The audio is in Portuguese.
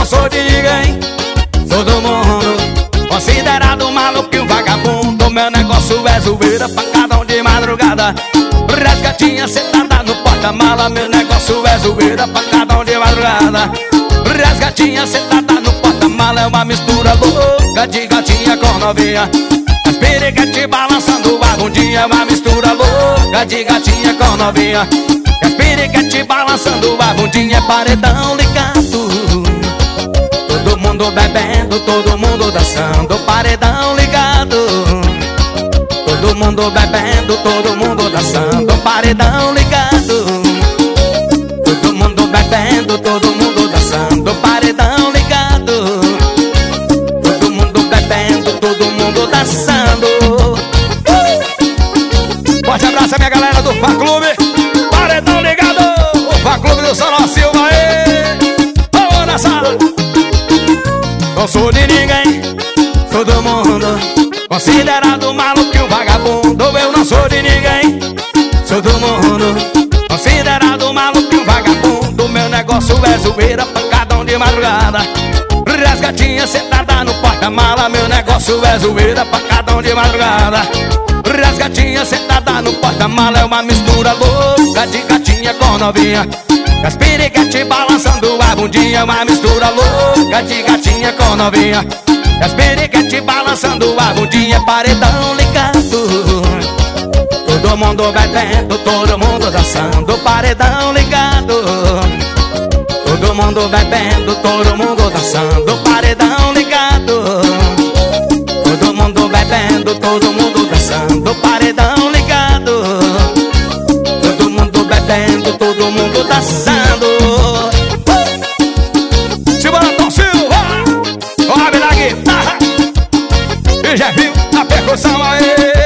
não sou de ninguém, sou do mundo. Considerado maluco e um vagabundo. Meu negócio é zoeira, pancadão de madrugada. Resgatinha sentada no porta-mala. Meu negócio é zoeira, pancadão de madrugada. Resgatinha sentada no porta-mala. É uma mistura louca de gatinha com novinha. As piriguete balançando a bundinha. É uma mistura louca de gatinha com novinha. As piriguete balançando a bundinha. É paredão ligado, todo mundo bebendo, todo mundo dançando. Paredão ligado, todo mundo bebendo, todo mundo dançando. Paredão ligado, todo mundo bebendo, todo mundo dançando. Paredão ligado, todo mundo bebendo, todo mundo dançando. Forte abraço a minha galera do Fã Clube. Paredão ligado, o Fã Clube do Sonó Silva. Vamos dançar. Não sou de ninguém, sou do mundo. Considerado maluco e um vagabundo. Eu não sou de ninguém, sou do mundo. Considerado maluco e um vagabundo. Meu negócio é zoeira, pancadão de madrugada. Resgatinha sentada no porta-mala. Meu negócio é zoeira, pancadão de madrugada. Resgatinha sentada no porta-mala. É uma mistura louca de gatinha com novinha. As piriguete balançando a bundinha. Uma mistura louca de gatinha com novinha. As piriguete balançando a bundinha. Paredão ligado, todo mundo bebendo, todo mundo dançando. Paredão ligado, todo mundo bebendo, todo mundo dançando. Paredão ligado, todo mundo bebendo, todo mundo dançando. Paredão ligado, todo mundo bebendo, todo mundo dançando. Simbora, Tom Silva, sobe na guitarra e já viu a percussão aí.